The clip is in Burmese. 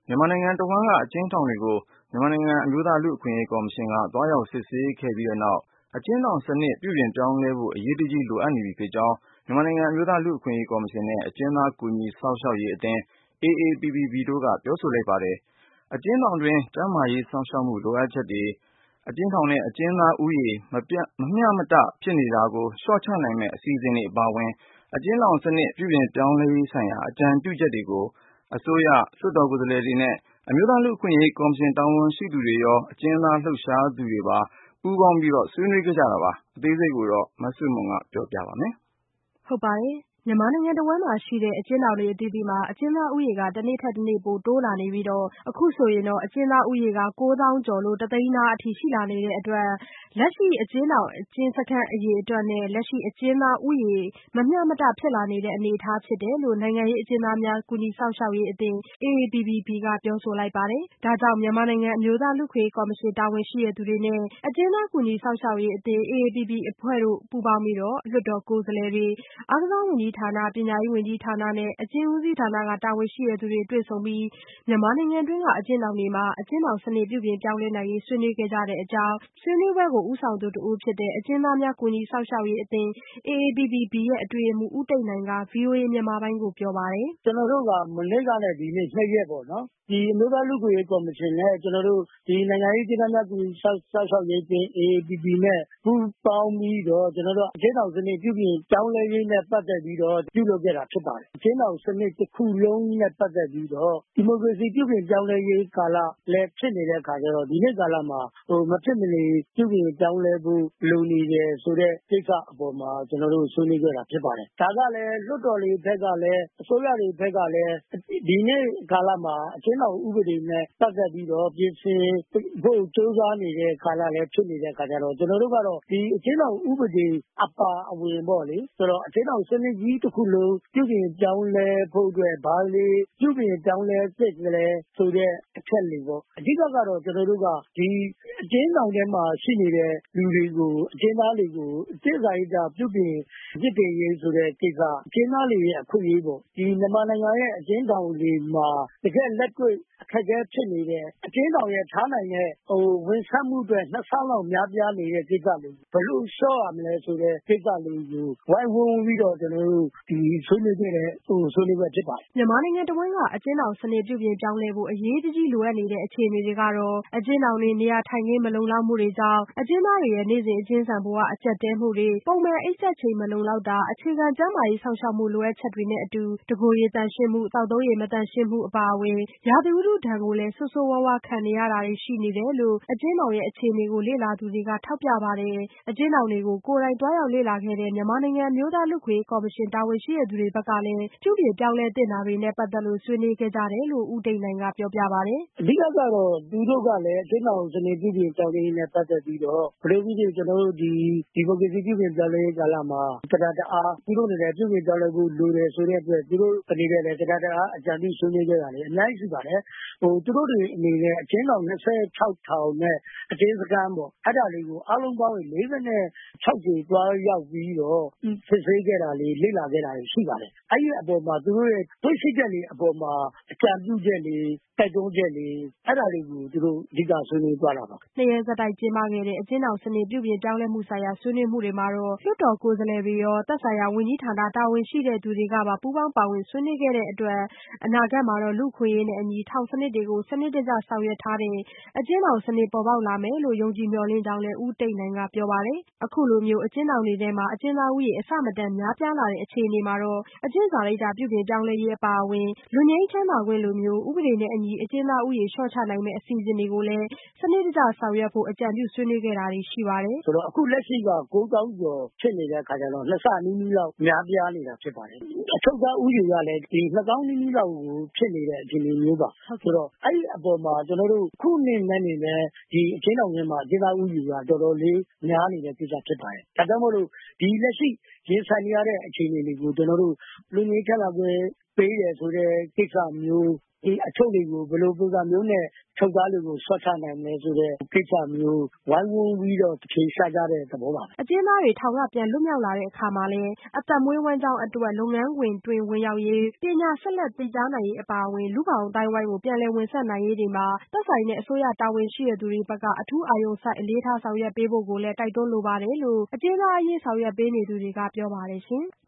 မြန်မာနိုင်ငံတဝန်းကအကျဉ်းထောင်တွေကိုမြန်မာနိုင်ငံအမျိုးသားလူ့အခွင့်အရေးကော်မရှင်ကသွားရောက်စစ်ဆေးခဲ့ပြီးတဲ့နောက်အကျဉ်းထောင်စနစ်ပြုပြင်ပြောင်းလဲဖို့အရေးတကြီးလိုအပ်နေပြီဖြစ်ကြောင်းမြန်မာနိုင်ငံအမျိုးသားလူ့အခွင့်အရေးကော်မရှင်နဲ့အကျဉ်းသားကူညီစောင့်ရှောက်ရေးအသင်း AAPPB တို့ကပြောဆိုလိုက်ပါတယ်။ အကျဉ်းထောင်တွင်းကျန်းမာရေးစောင့်ရှောက်မှုလိုအပ်ချက်တွေအကျဉ်းထောင်နဲ့အကျဉ်းသားဦးရေမမျှမတဖြစ်နေတာကိုလျှော့ချနိုင်မယ့်အစီအစဉ်တွေအပါအဝင်အကျဉ်းထောင်စနစ်ပြုပြင်ပြောင်းလဲရေးဆိုင်ရာအကြံပြုချက်တွေကိုအစိုးရလွှတ်တော်ကိုယ်စားလှယ်တွေနဲ့အမျိုးသားလူ့အခွင့်အရေးကော်မရှင်တာဝန်ရှိသူတွေရောအကျဉ်းသားလှုပ်ရှားသူတွေပါပူးပေါင်းဆွေးနွေးခဲ့ကြတာပါ။အသေးစိတ်ကိုမဆုမွန်ပြောပြပါမယ်။ဟုတ်ပါတယ်။မြန်မာနိုင်ငံတဝန်းမှာရှိတဲ့အကျဉ်းထောင်တွေအသီးသီးမှာအကျဉ်းသားဦးရေကတနေ့ထက်တနေ့ပိုတိုးလာနေပြီးအခုဆိုရင်အကျဉ်းသားဦးရေက9သောင်းကျော်လို့တသိန်းနားအထိရှိလာနေတဲ့အတွက်လက်ရှိအကျဉ်းထောင်အကျဉ်းစခန်းအရေအတွက်နဲ့လက်ရှိအကျဉ်းသားဦးရေမမျှမတဖြစ်လာနေတဲ့အနေအထားဖြစ်တယ်လို့နိုင်ငံရေးအကျဉ်းသားများကူညီစောင့်ရှောက်ရေးအသင်း AAPPB ကပြောဆိုလိုက်ပါတယ်။ဒါကြောင့်မြန်မာနိုင်ငံအမျိုးသားလူ့အခွင့်အရေးကော်မရှင်တာဝန်ရှိသူတွေနဲ့အကျဉ်းသားကူညီစောင့်ရှောက်ရေးအသင်း AAPPB အဖွဲ့တို့ပူးပေါင်းပြီးလွှတ်တော်ကိုယ်စားလှယ်တွေအားကစားဝန်ကြီးဌာနပညာရေးဝန်ကြီးဌာနနဲ့အကျဉ်းဦးစီးဌာနကတာဝန်ရှိသူတွေတွေ့ဆုံပြီးမြန်မာနိုင်ငံတွင်းကအကျဉ်းထောင်တွေမှာအကျဉ်းထောင်စနစ်ပြုပြင်ပြောင်းလဲနိုင်ရေးဆွေးနွေးခဲ့ကြတဲ့အကြောင်းဆွေးနွေးပွဲကိုဦးဆောင်သူတဦးဖြစ်တဲ့အကျဉ်းသားများကူညီစောင့်ရှောက်ရေးအသင်း AAPPB ရဲ့အတွင်းရေးမှူးဦးတိတ်နိုင်က VOA မြန်မာပိုင်းကိုပြောပါတယ်။ကျနော်တို့ကမနေ့ကနဲ့ဒီနေ့2ရက်ပေါ့နော်။ဒီအမျိုးသားလူ့အခွင့်အရေးကော်မရှင်နဲ့ကျနော်တို့ဒီနိုင်ငံရေးအကျဉ်းသားများကူညီစောင့်ရှောက်ရေးအသင်း AAPPB နဲ့ပူးပေါင်းပြီးတော့ကျနော်တို့အကျဉ်းထောင်စနစ်ပြုပြင်ပြောင်းလဲရေးနဲ့ပတ်သက်ပြီးတော့ပြုလုပ်ခဲ့တာဖြစ်ပါတယ်။အကျဉ်းထောင်စနစ်တစ်ခုလုံးနဲ့ပတ်သက်ပြီးတော့ဒီမိုကရေစီပြုပြင်ပြောင်းလဲရေးကာလလည်းဖြစ်နေတဲ့အခါကျတော့ဒီနေ့ကာလမှာမဖြစ်မနေပြုပြင်ပြောင်းလဲဖို့လိုနေတယ်ဆိုတဲ့ကိစ္စအပေါ်မှာကျနော်တို့ဆွေးနွေးခဲ့တာဖြစ်ပါတယ်။ဒါကလည်းလွှတ်တော်တွေဘက်ကလည်းအစိုးရတွေဘက်ကလည်းဒီနေ့ကာလမှာအကျဉ်းထောင်ဥပဒေနဲ့ပတ်သက်ပြီးတော့ပြင်ဆင်ဖို့ကြိုးစားနေတဲ့ကာလလည်းဖြစ်နေတဲ့အခါကျတော့ကျနော်တို့ကတော့ဒီအကျဉ်းထောင်ဥပဒေအပါအဝင်ပေါ့လေဆိုတော့အကျဉ်းထောင်စနစ်ကြီးတစ်ခုလုံးပြုပြင်ပြောင်းလဲဖို့အတွက်ဘာလေးပြုပြင်ပြောင်းလဲသင့်တယ်ဆိုတဲ့အချက်တွေပေါ့အဓိကကတော့ကျနော်တို့ကဒီအကျဉ်းထောင်ထဲမှာရှိနေတဲ့လူတွေကိုအကျဉ်းသားတွေကိုအကျဉ်းစာရိတ္တပြုပြင်မြင့်တင်ရေးဆိုတဲ့ကိစ္စအကျဉ်းသားတွေရဲ့အခွင့်အရေးပေါ့ဒီမြန်မာနိုင်ငံရဲ့အကျဉ်းထောင်တွေမှာတကယ်လက်တွေ့အခက်အခဲဖြစ်နေတဲ့အကျဉ်းထောင်ရဲ့ထားနိုင်တဲ့ဝန်ဆန့်မှုအတွက်2ဆလောက်များပြားနေတဲ့ကိစ္စတွေဘယ်လိုလျှော့ရမလဲဆိုတဲ့ကိစ္စလေးကိုဝိုင်းဝန်းပြီးတော့ကျနော်တို့ဒီဆွေးနွေးခဲ့တဲ့ဆွေးနွေးပွဲဖြစ်ပါတယ်မြန်မာနိုင်ငံတဝန်းကအကျဉ်းထောင်စနစ်ပြုပြင်ပြောင်းလဲဖို့အရေးတကြီးလိုအပ်နေတဲ့အခြေအနေတွေကတော့အကျဉ်းထောင်တွေနေရာထိုင်ခင်းမလုံလောက်မှုတွေကြောင့်အကျဉ်းသားတွေရဲ့နေ့စဉ်အကျဉ်းဆံဘဝအကျပ်တဲမှုတွေပုံမှန်အိပ်စက်ချိန်မလုံလောက်တာအခြေခံကျန်းမာရေးစောင့်ရှောက်မှုလိုအပ်ချက်တွေနဲ့အတူတကိုယ်ရေသန့်ရှင်းမှုသောက်သုံးရေမသန့်ရှင်းမှုအပါအဝင်ရာသီဥတုဒဏ်ကိုလည်းဆိုးဆိုးဝါးဝါးခံနေရတာတွေရှိနေတယ်လို့အကျဉ်းထောင်ရဲ့အခြေအနေကိုလေ့လာသူတွေကထောက်ပြပါတယ်။အကျဉ်းထောင်တွေကိုကိုယ်တိုင်တွားရောက်လေ့လာခဲ့တဲ့မြန်မာနိုင်ငံအမျိုးသားလူ့အခွင့်အရေးကော်မရှင်တာဝန်ရှိသူတွေဘက်ကလည်းပြုပြင်ပြောင်းလဲသင့်တာတွေနဲ့ပတ်သက်လို့ဆွေးနွေးခဲ့ကြတယ်လို့ဦးတိတ်နိုင်ကပြောပြပါတယ်။အဓိကတော့သူတို့ကလည်းအကျဉ်းထောင်စနစ်ပြုပြင်ပြောင်းလဲရေးနဲ့ပတ်သက်ပြီးတော့ဘယ်လိုဖြစ်ဖြစ်ကျနော်တို့ဒီမိုကရေစီပြုပြင်ပြောင်းလဲရေးကာလမှာတအားသူတို့အနေနဲ့ပြုပြင်ပြောင်းလဲဖို့လိုတယ်ဆိုတဲ့အတွက်သူတို့အနေနဲ့လည်းတအားအကြံပြုဆွေးနွေးခဲ့တာလေအများကြီးရှိပါတယ်။သူတို့တွေအနေနဲ့အကျဉ်းထောင်26ထောင်နဲ့အကျဉ်းစခန်းပေါ့အဲ့ဒါလေးကိုအားလုံးပေါင်း46ကြိမ်တွားရောက်ပြီးတော့စစ်ဆေးခဲ့တာလေးလေ့လာခဲ့တာရှိပါတယ်။အဲ့ဒီအပေါ်မှာသူတို့ရဲ့တွေ့ရှိချက်တွေအပေါ်မှာအကြံပြုချက်တွေတိုက်တွန်းချက်တွေအဲ့ဒါတွေကိုသူတို့အဓိကဆွေးနွေးသွားတာပါ။နှစ်ရက်ဆက်တိုက်ကျင်းပခဲ့တဲ့အကျဉ်းထောင်စနစ်ပြုပြင်ပြောင်းလဲမှုဆိုင်ရာဆွေးနွေးမှုတွေမှာတော့လွှတ်တော်ကိုယ်စားလှယ်တွေရောသက်ဆိုင်ရာဝန်ကြီးဌာနတာဝန်ရှိသူတွေကပါပူးပေါင်းပါဝင်ဆွေးနွေးခဲ့တဲ့အတွက်အနာဂတ်မှာလူ့အခွင့်အရေးနဲ့အညီထောင်စနစ်တွေကိုစနစ်တကျဆောင်ရွက်ထားတဲ့အကျဉ်းထောင်စနစ်ပေါ်ပေါက်လာမယ်လို့ယုံကြည်မျှော်လင့်ကြောင်းလည်းဦးတိတ်နိုင်ကပြောပါတယ်။အခုလိုမျိုးအကျဉ်းထောင်တွေထဲမှာအကျဉ်းသားဦးရေအဆမတန်များပြားလာတဲ့အခြေအနေမှာတော့အကျဉ်းစာရိတ္တပြုပြင်ပြောင်းလဲရေးအပါအဝင်လွတ်ငြိမ်းချမ်းသာခွင့်လိုမျိုးဥပဒေနဲ့အညီအကျဉ်းသားဦးရေလျှော့ချနိုင်မယ့်အစီအစဉ်တွေကိုလည်းစနစ်တကျဆောင်ရွက်ဖို့အကြံပြုဆွေးနွေးခဲ့တာတွေရှိပါတယ်။ဆိုတော့အခုလက်ရှိက9သောင်းကျော်ဖြစ်နေတဲ့အခါကျတော့2ဆနီးနီးလောက်များပြားနေတာဖြစ်ပါတယ်။အချုပ်သားဦးရေကလည်းဒီ2သောင်းနီးနီးလောက်ကိုဖြစ်နေတဲ့အခြေအနေမျိုးပါ။ဆိုတော့အဲ့ဒီအပေါ်မှာကျနော်တို့ခုနှစ်နဲ့နေနဲ့ဒီအကျဉ်းထောင်ထဲမှာအကျဉ်းသားဦးရေကတော်တော်လေးများနေတဲ့ကိစ္စဖြစ်ပါတယ်။ဒါကြောင့်မို့လို့ဒီလက်ရှိရင်ဆိုင်နေရတဲ့အခြေအနေတွေကိုကျနော်တို့လူငယ်ချမ်းသာခွင့်ပေးရဆိုတဲ့ကိစ္စမျိုးအချုပ်တွေကိုဘယ်လိုပုံစံမျိုးနဲ့ချုပ်သားတွေကို လျှော့ချနိုင်မလဲဆိုတဲ့ကိစ္စမျိုးဝိုင်းဝန်းပြီးတော့အဖြေရှာကြတဲ့သဘောပါပဲ။အကျဉ်းသားတွေထောင်ကပြန်လွတ်မြောက်လာတဲ့အခါမှာလည်းအသက်မွေးဝမ်းကျောင်းအတွက်လုပ်ငန်းခွင်တွင်ဝင်ရောက်ရေး၊ပညာဆက်လက်သင်ကြားနိုင်ရေးအပါအဝင် လူ့ဘောင်အသိုင်းအဝိုင်းကိုပြန်လည်ဝင်ဆက်နိုင်ရေးတွေမှာသက်ဆိုင်တဲ့အစိုးရတာဝန်ရှိသူတွေဘက်ကအထူးအာရုံစိုက်အလေးထားဆောင်ရွက်ပေးဖို့ကိုလည်းတိုက်တွန်းလိုပါတယ်လို့အကျဉ်းသားအရေးဆောင်ရွက်ပေးနေသူတွေကပြောပါတယ်ရှင်။